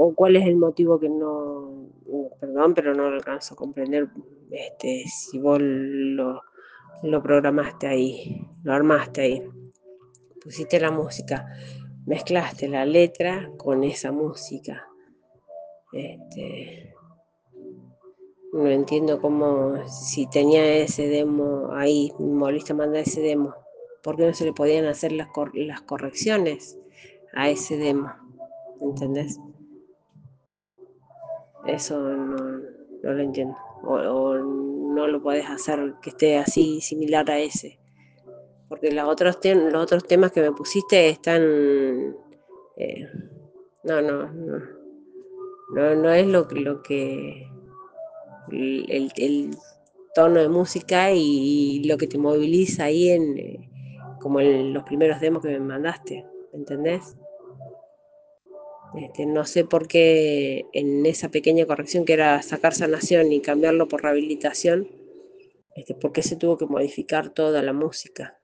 o cuál es el motivo que no, perdón, pero no lo alcanzo a comprender, si vos lo programaste ahí, lo armaste ahí, pusiste la música, mezclaste la letra con esa música. No entiendo cómo, si tenía ese demo ahí, me volviste a mandar ese demo, ¿por qué no se le podían hacer las correcciones a ese demo? ¿Entendés? Eso no lo entiendo. O no lo podés hacer que esté así similar a ese. Porque los otros temas que me pusiste están... eh, no es lo que... El tono de música y lo que te moviliza ahí como en los primeros demos que me mandaste. ¿Entendés? No sé por qué en esa pequeña corrección que era sacar sanación y cambiarlo por rehabilitación, por qué se tuvo que modificar toda la música.